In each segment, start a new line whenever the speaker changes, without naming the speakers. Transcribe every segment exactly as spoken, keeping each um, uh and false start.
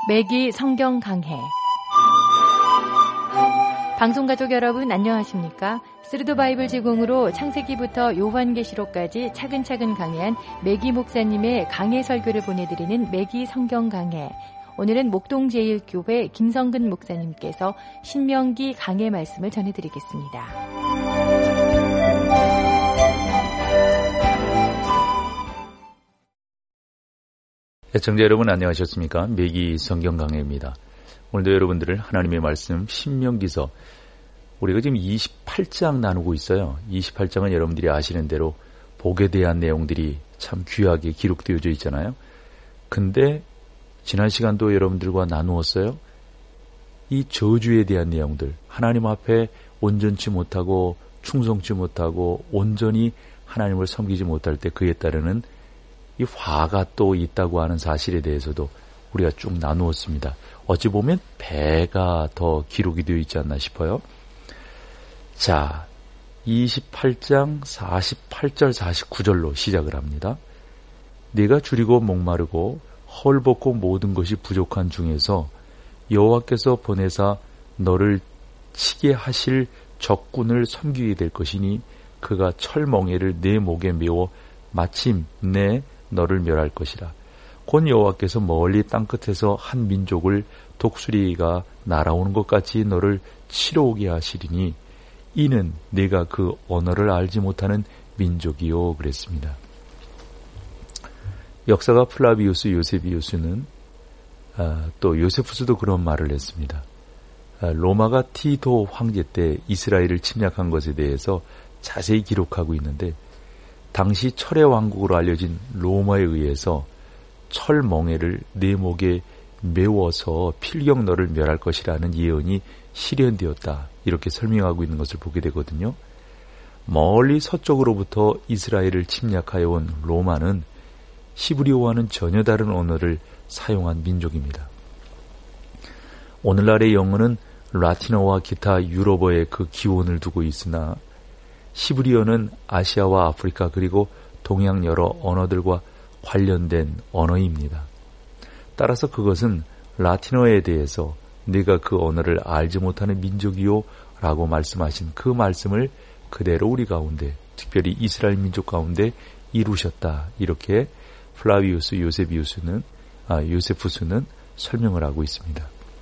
매기 성경 강해. 방송가족 여러분 안녕하십니까? 스루드 바이블 제공으로 창세기부터 요한계시록까지 차근차근 강해한 매기 목사님의 강해 설교를 보내드리는 매기 성경 강해. 오늘은 목동제일교회 김성근 목사님께서 신명기 강해 말씀을 전해드리겠습니다.
애청자 여러분 안녕하셨습니까? 매기 성경 강해입니다. 오늘도 여러분들을 하나님의 말씀 신명기서, 우리가 지금 이십팔 장 나누고 있어요. 이십팔 장은 여러분들이 아시는 대로 복에 대한 내용들이 참 귀하게 기록되어져 있잖아요. 근데 지난 시간도 여러분들과 나누었어요. 이 저주에 대한 내용들, 하나님 앞에 온전치 못하고 충성치 못하고 온전히 하나님을 섬기지 못할 때 그에 따르는 이 화가 또 있다고 하는 사실에 대해서도 우리가 쭉 나누었습니다. 어찌 보면 배가 더 기록이 되어 있지 않나 싶어요. 자, 이십팔 장 사십팔 절 사십구 절로 시작을 합니다. 네가 줄이고 목마르고 헐벗고 모든 것이 부족한 중에서 여호와께서 보내사 너를 치게 하실 적군을 섬기게 될 것이니 그가 철멍에를 내 목에 메워 마침내 너를 멸할 것이라. 곧 여호와께서 멀리 땅끝에서 한 민족을 독수리가 날아오는 것 같이 너를 치러 오게 하시리니 이는 내가 그 언어를 알지 못하는 민족이요 그랬습니다. 역사가 플라비우스 요세비우스는 아, 또 요세푸스도 그런 말을 했습니다. 아, 로마가 티토 황제 때 이스라엘을 침략한 것에 대해서 자세히 기록하고 있는데, 당시 철의 왕국으로 알려진 로마에 의해서 철멍에를 내 목에 메워서 필경 너를 멸할 것이라는 예언이 실현되었다, 이렇게 설명하고 있는 것을 보게 되거든요. 멀리 서쪽으로부터 이스라엘을 침략하여 온 로마는 히브리어와는 전혀 다른 언어를 사용한 민족입니다. 오늘날의 영어는 라틴어와 기타 유럽어의 그 기원을 두고 있으나 히브리어는 아시아와 아프리카 그리고 동양 여러 언어들과 관련된 언어입니다. 따라서 그것은 라틴어에 대해서 네가 그 언어를 알지 못하는 민족이요 라고 말씀하신 그 말씀을 그대로 우리 가운데, 특별히 이스라엘 민족 가운데 이루셨다, 이렇게 플라비우스 요세비우스는 아, 요세푸스는 설명을 하고 있습니다.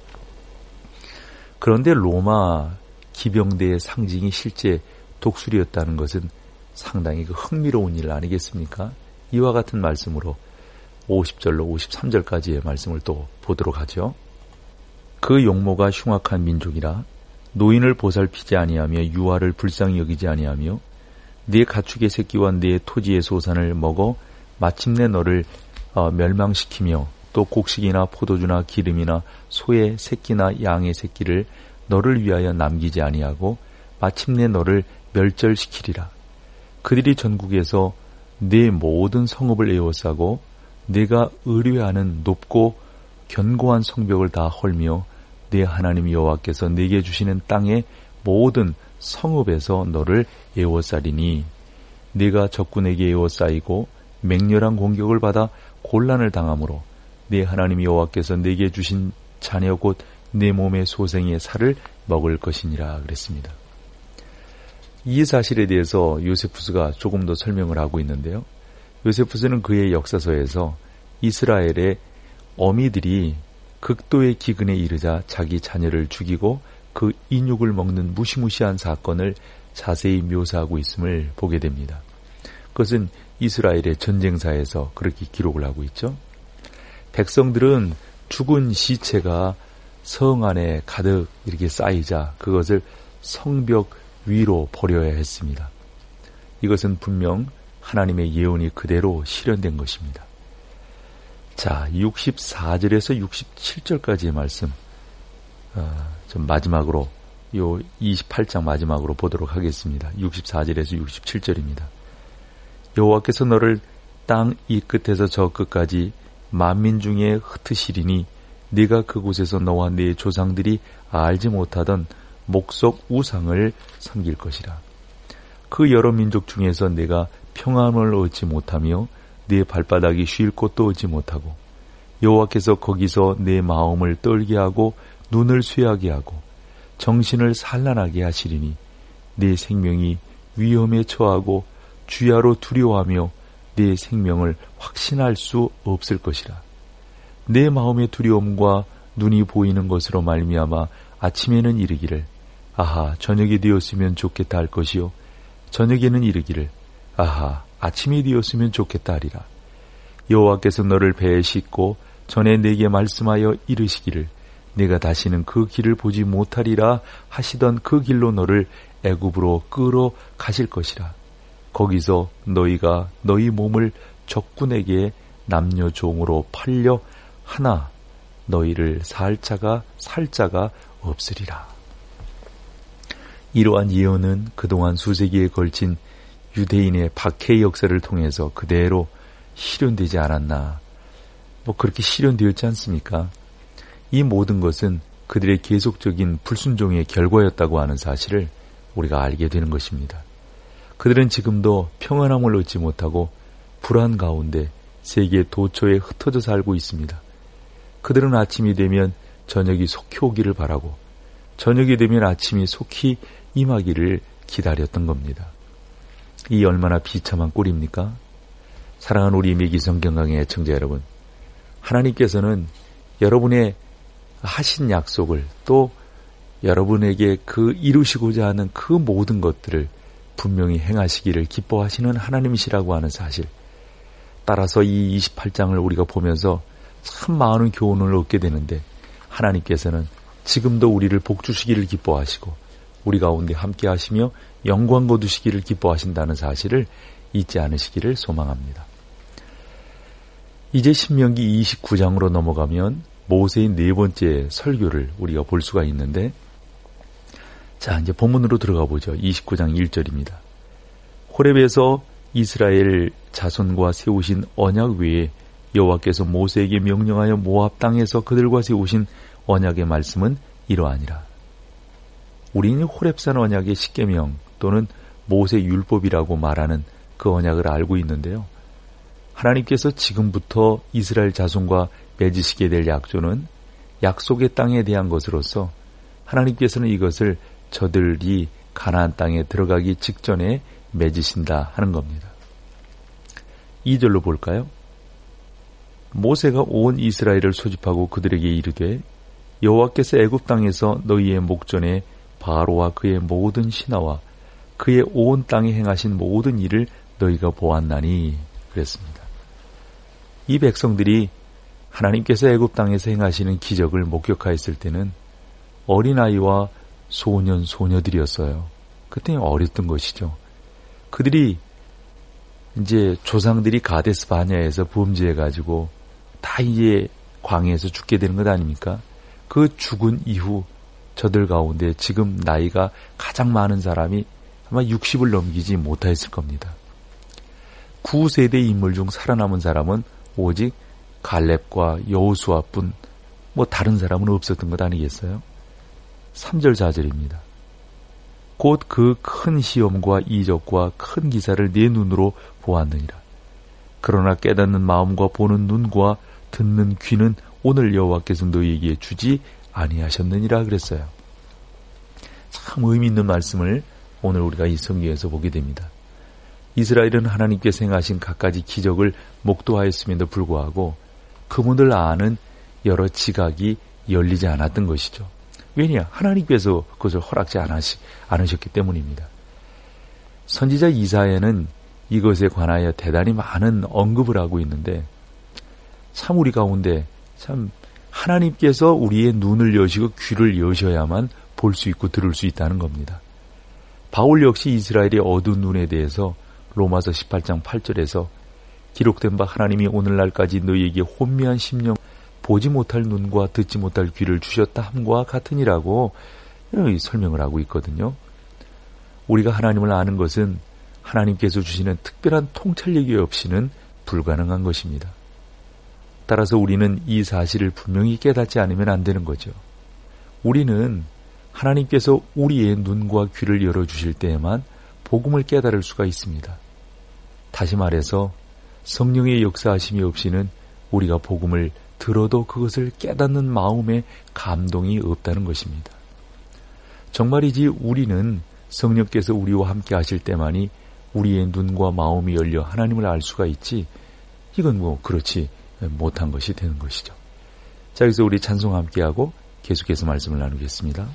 그런데 로마 기병대의 상징이 실제 독수리였다는 것은 상당히 그 흥미로운 일 아니겠습니까? 이와 같은 말씀으로 오십 절로 오십삼 절까지의 말씀을 또 보도록 하죠. 그 용모가 흉악한 민족이라 노인을 보살피지 아니하며 유아를 불쌍히 여기지 아니하며 네 가축의 새끼와 네 토지의 소산을 먹어 마침내 너를 어, 멸망시키며 또 곡식이나 포도주나 기름이나 소의 새끼나 양의 새끼를 너를 위하여 남기지 아니하고 마침내 너를 멸절시키리라. 그들이 전국에서 네 모든 성읍을 에워싸고 네가 의뢰하는 높고 견고한 성벽을 다 헐며 네 하나님 여호와께서 네게 주시는 땅의 모든 성읍에서 너를 에워싸리니 네가 적군에게 에워싸이고 맹렬한 공격을 받아 곤란을 당하므로 네 하나님 여호와께서 네게 주신 자녀 곧 네 몸의 소생의 살을 먹을 것이니라 그랬습니다. 이 사실에 대해서 요세푸스가 조금 더 설명을 하고 있는데요. 요세푸스는 그의 역사서에서 이스라엘의 어미들이 극도의 기근에 이르자 자기 자녀를 죽이고 그 인육을 먹는 무시무시한 사건을 자세히 묘사하고 있음을 보게 됩니다. 그것은 이스라엘의 전쟁사에서 그렇게 기록을 하고 있죠. 백성들은 죽은 시체가 성 안에 가득 이렇게 쌓이자 그것을 성벽 위로 버려야 했습니다. 이것은 분명 하나님의 예언이 그대로 실현된 것입니다. 자, 육십사 절에서 육십칠 절까지의 말씀, 어, 좀 마지막으로, 요 이십팔 장 마지막으로 보도록 하겠습니다. 육십사 절에서 육십칠 절입니다. 여호와께서 너를 땅 이 끝에서 저 끝까지 만민 중에 흩으시리니 네가 그곳에서 너와 네 조상들이 알지 못하던 목석 우상을 섬길 것이라. 그 여러 민족 중에서 네가 평안을 얻지 못하며 네 발바닥이 쉴 곳도 얻지 못하고 여호와께서 거기서 내 마음을 떨게 하고 눈을 쇠하게 하고 정신을 산란하게 하시리니 내 생명이 위험에 처하고 주야로 두려워하며 내 생명을 확신할 수 없을 것이라. 내 마음의 두려움과 눈이 보이는 것으로 말미암아 아침에는 이르기를 아하 저녁이 되었으면 좋겠다 할 것이요 저녁에는 이르기를 아하 아침이 되었으면 좋겠다 하리라. 여호와께서 너를 배에 싣고 전에 내게 말씀하여 이르시기를 내가 다시는 그 길을 보지 못하리라 하시던 그 길로 너를 애굽으로 끌어 가실 것이라. 거기서 너희가 너희 몸을 적군에게 남녀 종으로 팔려 하나 너희를 살 자가 살 자가 없으리라. 이러한 예언은 그동안 수세기에 걸친 유대인의 박해의 역사를 통해서 그대로 실현되지 않았나. 뭐 그렇게 실현되었지 않습니까? 이 모든 것은 그들의 계속적인 불순종의 결과였다고 하는 사실을 우리가 알게 되는 것입니다. 그들은 지금도 평안함을 얻지 못하고 불안 가운데 세계 도처에 흩어져 살고 있습니다. 그들은 아침이 되면 저녁이 속히 오기를 바라고 저녁이 되면 아침이 속히 임하기를 기다렸던 겁니다. 이 얼마나 비참한 꼴입니까? 사랑하는 우리 매기 성경강의 애청자 여러분, 하나님께서는 여러분의 하신 약속을 또 여러분에게 그 이루시고자 하는 그 모든 것들을 분명히 행하시기를 기뻐하시는 하나님이시라고 하는 사실, 따라서 이 이십팔 장을 우리가 보면서 참 많은 교훈을 얻게 되는데 하나님께서는 지금도 우리를 복주시기를 기뻐하시고 우리 가운데 함께 하시며 영광 거두시기를 기뻐하신다는 사실을 잊지 않으시기를 소망합니다. 이제 신명기 이십구 장으로 넘어가면 모세의 네 번째 설교를 우리가 볼 수가 있는데, 자 이제 본문으로 들어가 보죠. 이십구 장 일 절입니다. 호렙에서 이스라엘 자손과 세우신 언약 외에 여호와께서 모세에게 명령하여 모압 땅에서 그들과 세우신 언약의 말씀은 이러하니라. 우리는 호렙산 언약의 십계명 또는 모세 율법이라고 말하는 그 언약을 알고 있는데요. 하나님께서 지금부터 이스라엘 자손과 맺으시게 될 약조는 약속의 땅에 대한 것으로서 하나님께서는 이것을 저들이 가나안 땅에 들어가기 직전에 맺으신다 하는 겁니다. 이 절로 볼까요? 모세가 온 이스라엘을 소집하고 그들에게 이르되 여호와께서 애굽 땅에서 너희의 목전에 바로와 그의 모든 신하와 그의 온 땅에 행하신 모든 일을 너희가 보았나니 그랬습니다. 이 백성들이 하나님께서 애굽 땅에서 행하시는 기적을 목격하였을 때는 어린아이와 소년, 소녀들이었어요. 그때 어렸던 것이죠. 그들이 이제 조상들이 가데스 바냐에서 범죄해가지고 다 이제 광야에서 죽게 되는 것 아닙니까? 그 죽은 이후 저들 가운데 지금 나이가 가장 많은 사람이 아마 육십을 넘기지 못하였을 겁니다. 구 세대 인물 중 살아남은 사람은 오직 갈렙과 여호수아뿐, 뭐 다른 사람은 없었던 것 아니겠어요? 삼 절 사 절입니다. 곧 그 큰 시험과 이적과 큰 기사를 내 눈으로 보았느니라. 그러나 깨닫는 마음과 보는 눈과 듣는 귀는 오늘 여호와께서 너희에게 주지 아니하셨느니라 그랬어요. 참 의미 있는 말씀을 오늘 우리가 이 성경에서 보게 됩니다. 이스라엘은 하나님께서 행하신 갖가지 기적을 목도하였음에도 불구하고 그분들 아는 여러 지각이 열리지 않았던 것이죠. 왜냐? 하나님께서 그것을 허락지 않으시, 않으셨기 때문입니다. 선지자 이사야는 이것에 관하여 대단히 많은 언급을 하고 있는데 참 우리 가운데 참 하나님께서 우리의 눈을 여시고 귀를 여셔야만 볼 수 있고 들을 수 있다는 겁니다. 바울 역시 이스라엘의 어두운 눈에 대해서 로마서 십팔 장 팔 절에서 기록된 바 하나님이 오늘날까지 너희에게 혼미한 심령 보지 못할 눈과 듣지 못할 귀를 주셨다 함과 같으니라고 설명을 하고 있거든요. 우리가 하나님을 아는 것은 하나님께서 주시는 특별한 통찰력이 없이는 불가능한 것입니다. 따라서 우리는 이 사실을 분명히 깨닫지 않으면 안 되는 거죠. 우리는 하나님께서 우리의 눈과 귀를 열어주실 때에만 복음을 깨달을 수가 있습니다. 다시 말해서 성령의 역사하심이 없이는 우리가 복음을 들어도 그것을 깨닫는 마음에 감동이 없다는 것입니다. 정말이지 우리는 성령께서 우리와 함께 하실 때만이 우리의 눈과 마음이 열려 하나님을 알 수가 있지, 이건 뭐 그렇지 못한 것이 되는 것이죠. 자, 여기서 우리 찬송 함께하고 계속해서 말씀을 나누겠습니다.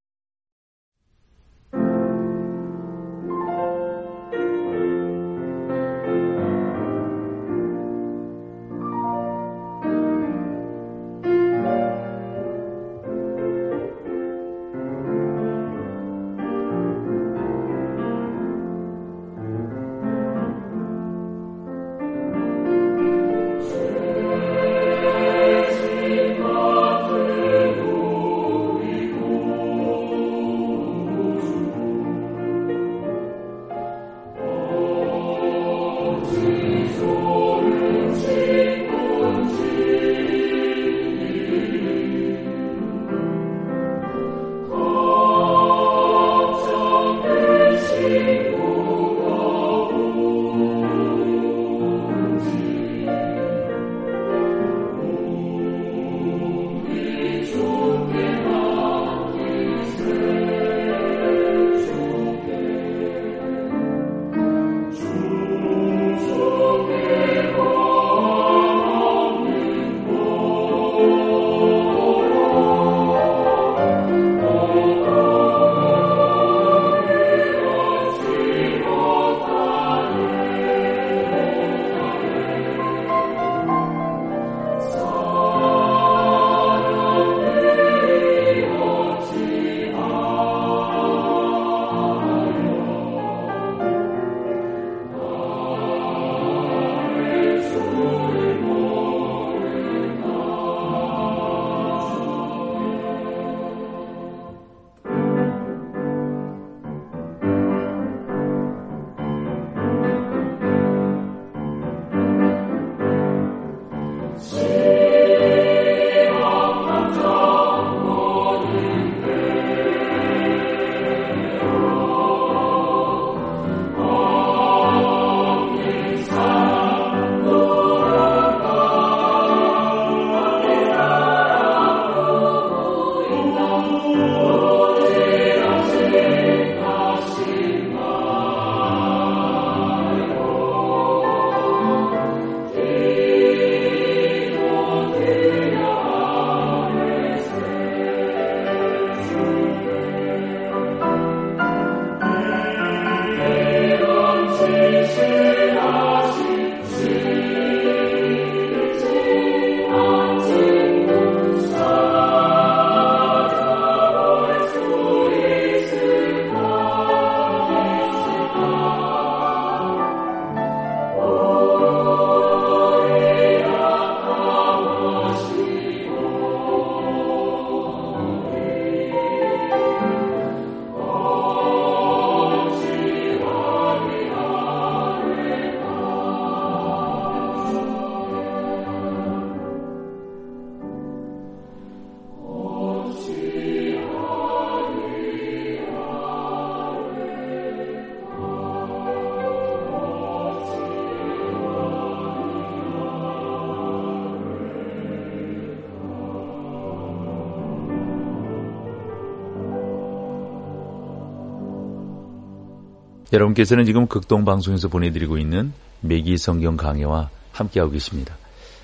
여러분께서는 지금 극동방송에서 보내드리고 있는 매기 성경 강해와 함께하고 계십니다.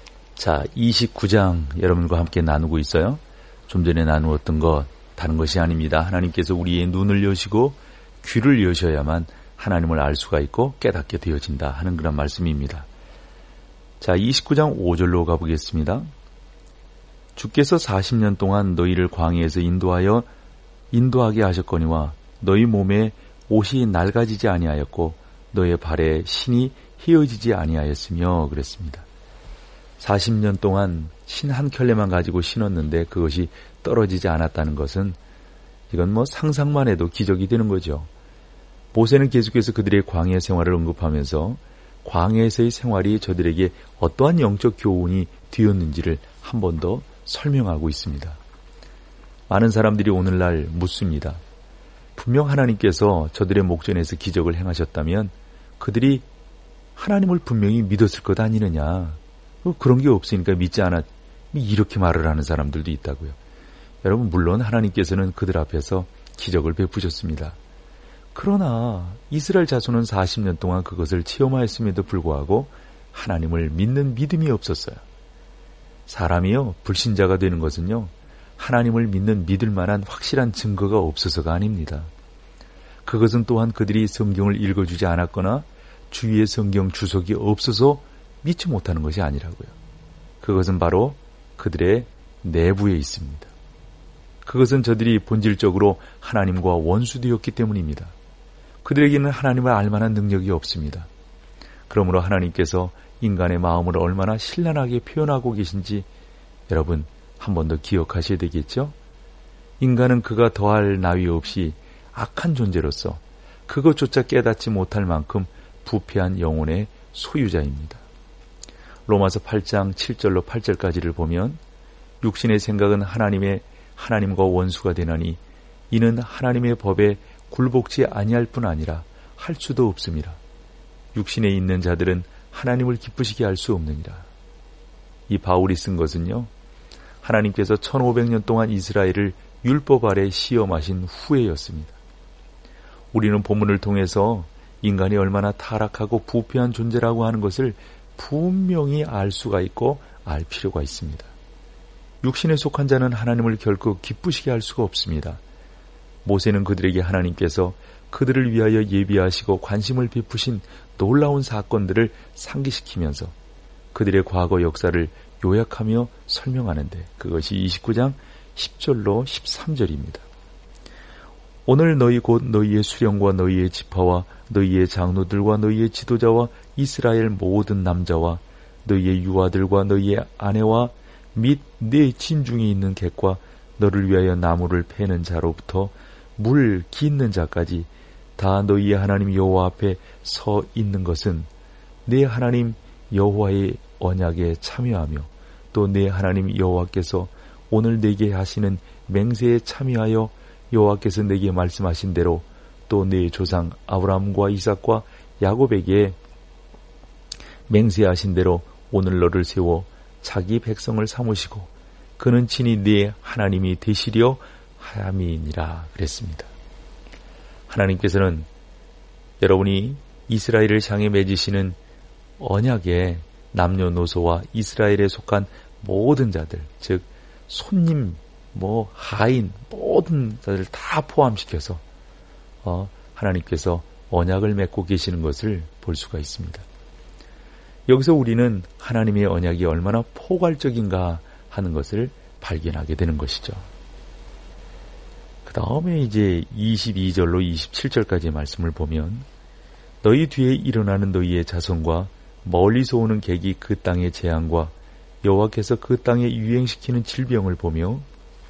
자, 이십구 장 여러분과 함께 나누고 있어요. 좀 전에 나누었던 것 다른 것이 아닙니다. 하나님께서 우리의 눈을 여시고 귀를 여셔야만 하나님을 알 수가 있고 깨닫게 되어진다 하는 그런 말씀입니다. 자, 이십구 장 오 절로 가보겠습니다. 주께서 사십 년 동안 너희를 광야에서 인도하여 인도하게 하셨거니와 너희 몸에 옷이 낡아지지 아니하였고 너의 발에 신이 휘어지지 아니하였으며 그랬습니다. 사십 년 동안 신 한 켤레만 가지고 신었는데 그것이 떨어지지 않았다는 것은 이건 뭐 상상만 해도 기적이 되는 거죠. 모세는 계속해서 그들의 광야 생활을 언급하면서 광야에서의 생활이 저들에게 어떠한 영적 교훈이 되었는지를 한 번 더 설명하고 있습니다. 많은 사람들이 오늘날 묻습니다. 분명 하나님께서 저들의 목전에서 기적을 행하셨다면 그들이 하나님을 분명히 믿었을 것 아니느냐. 그런 게 없으니까 믿지 않았, 이렇게 말을 하는 사람들도 있다고요. 여러분, 물론 하나님께서는 그들 앞에서 기적을 베푸셨습니다. 그러나 이스라엘 자손은 사십 년 동안 그것을 체험하였음에도 불구하고 하나님을 믿는 믿음이 없었어요. 사람이요, 불신자가 되는 것은요, 하나님을 믿는 믿을 만한 확실한 증거가 없어서가 아닙니다. 그것은 또한 그들이 성경을 읽어주지 않았거나 주위에 성경 주석이 없어서 믿지 못하는 것이 아니라고요. 그것은 바로 그들의 내부에 있습니다. 그것은 저들이 본질적으로 하나님과 원수되었기 때문입니다. 그들에게는 하나님을 알만한 능력이 없습니다. 그러므로 하나님께서 인간의 마음을 얼마나 신랄하게 표현하고 계신지 여러분 한 번 더 기억하셔야 되겠죠? 인간은 그가 더할 나위 없이 악한 존재로서 그것조차 깨닫지 못할 만큼 부패한 영혼의 소유자입니다. 로마서 팔 장 칠 절로 팔 절까지를 보면 육신의 생각은 하나님의 하나님과 원수가 되나니 이는 하나님의 법에 굴복지 아니할 뿐 아니라 할 수도 없음이라. 육신에 있는 자들은 하나님을 기쁘시게 할 수 없느니라. 이 바울이 쓴 것은요, 하나님께서 천오백 년 동안 이스라엘을 율법 아래 시험하신 후에였습니다. 우리는 본문을 통해서 인간이 얼마나 타락하고 부패한 존재라고 하는 것을 분명히 알 수가 있고 알 필요가 있습니다. 육신에 속한 자는 하나님을 결코 기쁘시게 할 수가 없습니다. 모세는 그들에게 하나님께서 그들을 위하여 예비하시고 관심을 베푸신 놀라운 사건들을 상기시키면서 그들의 과거 역사를 요약하며 설명하는데 그것이 이십구 장 십 절로 십삼 절입니다. 오늘 너희 곧 너희의 수령과 너희의 지파와 너희의 장로들과 너희의 지도자와 이스라엘 모든 남자와 너희의 유아들과 너희의 아내와 및 네 진중에 있는 객과 너를 위하여 나무를 패는 자로부터 물 깃는 자까지 다 너희의 하나님 여호와 앞에 서 있는 것은 네 하나님 여호와의 언약에 참여하며 또 네 하나님 여호와께서 오늘 내게 하시는 맹세에 참여하여 여호와께서 내게 말씀하신 대로 또 네 조상 아브라함과 이삭과 야곱에게 맹세하신 대로 오늘 너를 세워 자기 백성을 삼으시고 그는 친히 네 하나님이 되시려 함이니라 그랬습니다. 하나님께서는 여러분이 이스라엘을 향해 맺으시는 언약의 남녀노소와 이스라엘에 속한 모든 자들, 즉 손님, 뭐 하인, 모든 자들 다 포함시켜서 어, 하나님께서 언약을 맺고 계시는 것을 볼 수가 있습니다. 여기서 우리는 하나님의 언약이 얼마나 포괄적인가 하는 것을 발견하게 되는 것이죠. 그 다음에 이제 이십이 절로 이십칠 절까지의 말씀을 보면 너희 뒤에 일어나는 너희의 자손과 멀리서 오는 객이 그 땅의 재앙과 여호와께서 그 땅에 유행시키는 질병을 보며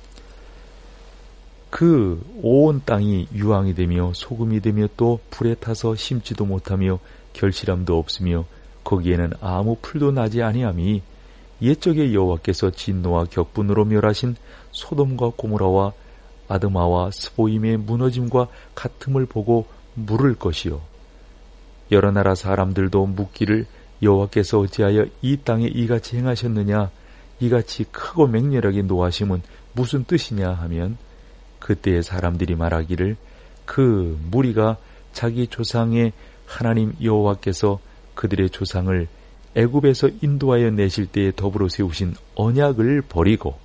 그 온 땅이 유황이 되며 소금이 되며 또 불에 타서 심지도 못하며 결실함도 없으며 거기에는 아무 풀도 나지 아니함이 옛적에 여호와께서 진노와 격분으로 멸하신 소돔과 고모라와 아드마와 스보임의 무너짐과 같음을 보고 물을 것이요 여러 나라 사람들도 묻기를 여호와께서 어찌하여 이 땅에 이같이 행하셨느냐 이같이 크고 맹렬하게 노하심은 무슨 뜻이냐 하면 그때의 사람들이 말하기를 그 무리가 자기 조상의 하나님 여호와께서 그들의 조상을 애굽에서 인도하여 내실 때에 더불어 세우신 언약을 버리고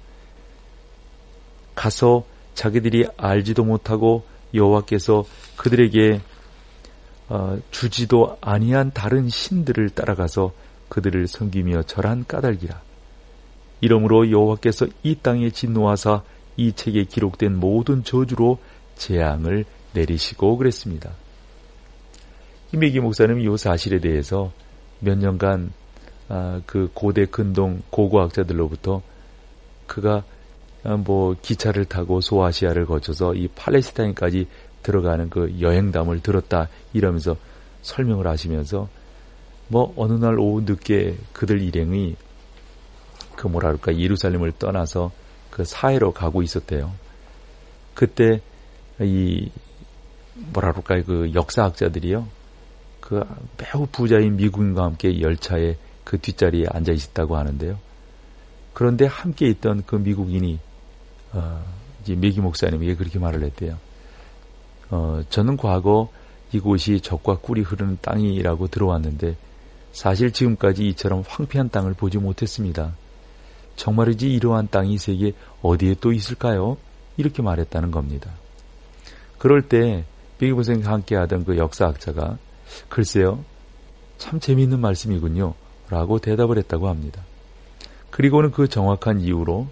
가서 자기들이 알지도 못하고 여호와께서 그들에게 어, 주지도 아니한 다른 신들을 따라가서 그들을 섬기며 절한 까닭이라. 이러므로 여호와께서 이 땅에 진노하사 이 책에 기록된 모든 저주로 재앙을 내리시고 그랬습니다. 김혜기 목사님 이 사실에 대해서 몇 년간 아, 그 고대 근동 고고학자들로부터 그가 아, 뭐 기차를 타고 소아시아를 거쳐서 이 팔레스타인까지 들어가는 그 여행담을 들었다 이러면서 설명을 하시면서 뭐 어느 날 오후 늦게 그들 일행이 그 뭐라 그럴까 예루살렘을 떠나서 그 사해로 가고 있었대요. 그때 이 뭐라 그럴까 그 역사학자들이요. 그 매우 부자인 미국인과 함께 열차에 그 뒷자리에 앉아 있었다고 하는데요. 그런데 함께 있던 그 미국인이 어, 이제 매기 목사님에게 그렇게 말을 했대요. 어, 저는 과거 이곳이 젖과 꿀이 흐르는 땅이라고 들어왔는데 사실 지금까지 이처럼 황폐한 땅을 보지 못했습니다. 정말이지 이러한 땅이 세계 어디에 또 있을까요? 이렇게 말했다는 겁니다. 그럴 때 매기 목사님과 함께하던 그 역사학자가 글쎄요, 참 재미있는 말씀이군요 라고 대답을 했다고 합니다. 그리고는 그 정확한 이유로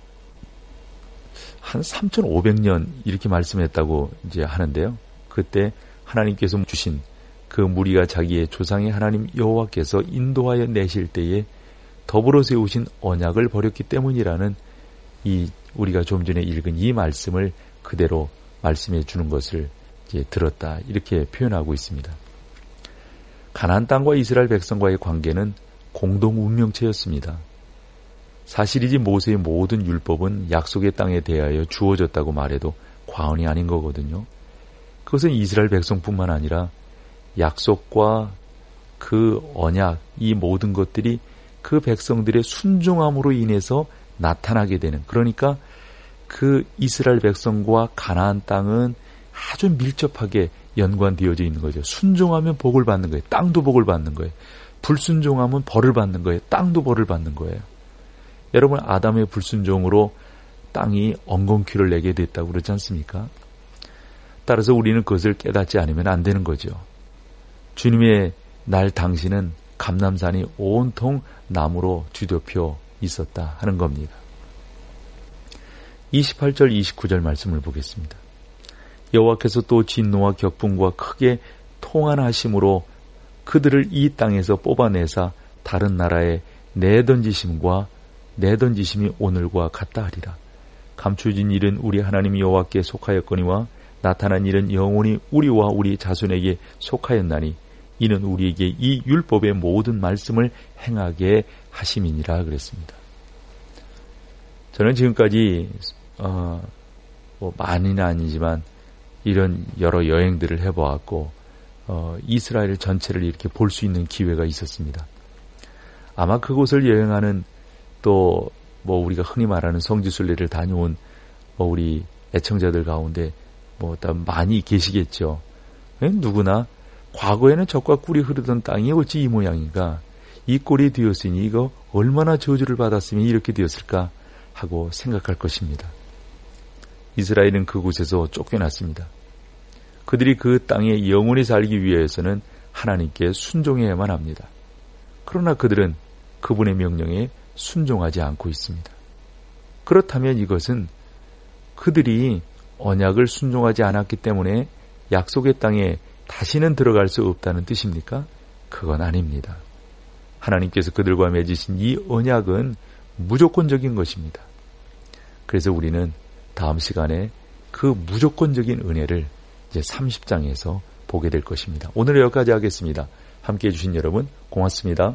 한 삼천오백 년 이렇게 말씀했다고 이제 하는데요. 그때 하나님께서 주신 그 무리가 자기의 조상의 하나님 여호와께서 인도하여 내실 때에 더불어 세우신 언약을 버렸기 때문이라는 이 우리가 좀 전에 읽은 이 말씀을 그대로 말씀해 주는 것을 이제 들었다 이렇게 표현하고 있습니다. 가나안 땅과 이스라엘 백성과의 관계는 공동 운명체였습니다. 사실이지 모세의 모든 율법은 약속의 땅에 대하여 주어졌다고 말해도 과언이 아닌 거거든요. 그것은 이스라엘 백성뿐만 아니라 약속과 그 언약, 이 모든 것들이 그 백성들의 순종함으로 인해서 나타나게 되는, 그러니까 그 이스라엘 백성과 가나안 땅은 아주 밀접하게 연관되어져 있는 거죠. 순종하면 복을 받는 거예요. 땅도 복을 받는 거예요. 불순종하면 벌을 받는 거예요. 땅도 벌을 받는 거예요. 여러분, 아담의 불순종으로 땅이 엉겅퀴를 내게 됐다고 그러지 않습니까? 따라서 우리는 그것을 깨닫지 않으면 안 되는 거죠. 주님의 날 당시는 감람산이 온통 나무로 뒤덮여 있었다 하는 겁니다. 이십팔 절 이십구 절 말씀을 보겠습니다. 여호와께서 또 진노와 격분과 크게 통한하심으로 그들을 이 땅에서 뽑아내사 다른 나라에 내던지심과 내던지심이 오늘과 같다 하리라. 감추어진 일은 우리 하나님 여호와께 속하였거니와 나타난 일은 영원히 우리와 우리 자손에게 속하였나니 이는 우리에게 이 율법의 모든 말씀을 행하게 하심이니라 그랬습니다. 저는 지금까지 어, 뭐 많이는 아니지만 이런 여러 여행들을 해보았고 어, 이스라엘 전체를 이렇게 볼 수 있는 기회가 있었습니다. 아마 그곳을 여행하는 또 뭐 우리가 흔히 말하는 성지순례를 다녀온 뭐 우리 애청자들 가운데 뭐 많이 계시겠죠. 네? 누구나 과거에는 젖과 꿀이 흐르던 땅이 어찌 이 모양인가, 이 꼴이 되었으니 이거 얼마나 저주를 받았으면 이렇게 되었을까 하고 생각할 것입니다. 이스라엘은 그곳에서 쫓겨났습니다. 그들이 그 땅에 영원히 살기 위해서는 하나님께 순종해야만 합니다. 그러나 그들은 그분의 명령에 순종하지 않고 있습니다. 그렇다면 이것은 그들이 언약을 순종하지 않았기 때문에 약속의 땅에 다시는 들어갈 수 없다는 뜻입니까? 그건 아닙니다. 하나님께서 그들과 맺으신 이 언약은 무조건적인 것입니다. 그래서 우리는 다음 시간에 그 무조건적인 은혜를 이제 삼십 장에서 보게 될 것입니다. 오늘 여기까지 하겠습니다. 함께해 주신 여러분 고맙습니다.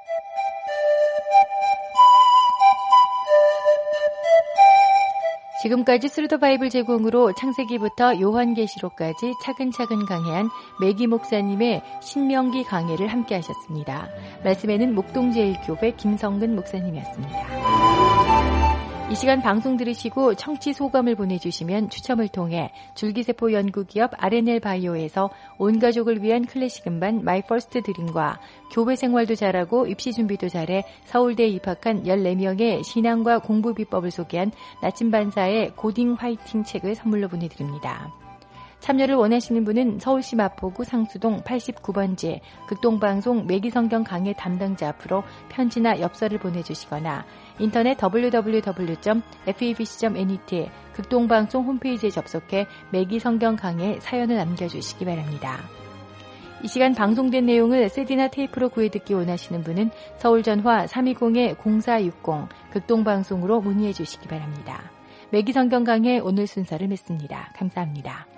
지금까지 스루더 바이블 제공으로 창세기부터 요한계시록까지 차근차근 강해한 매기 목사님의 신명기 강해를 함께 하셨습니다. 말씀에는 목동제일교회 김성근 목사님이었습니다. 이 시간 방송 들으시고 청취 소감을 보내주시면 추첨을 통해 줄기세포 연구기업 알엔엘 바이오에서 온 가족을 위한 클래식 음반 마이 퍼스트 드림과 교회 생활도 잘하고 입시 준비도 잘해 서울대에 입학한 열네 명의 신앙과 공부 비법을 소개한 나침반사의 고딩 화이팅 책을 선물로 보내드립니다. 참여를 원하시는 분은 서울시 마포구 상수동 팔십구 번지 극동방송 매기성경 강해 담당자 앞으로 편지나 엽서를 보내주시거나 인터넷 더블유 더블유 더블유 점 에프이비씨 점 엔이티 극동방송 홈페이지에 접속해 매기성경 강해 사연을 남겨주시기 바랍니다. 이 시간 방송된 내용을 씨디나 테이프로 구해듣기 원하시는 분은 서울전화 삼이공 공사육공 극동방송으로 문의해 주시기 바랍니다. 매기성경 강해 오늘 순서를 맺습니다. 감사합니다.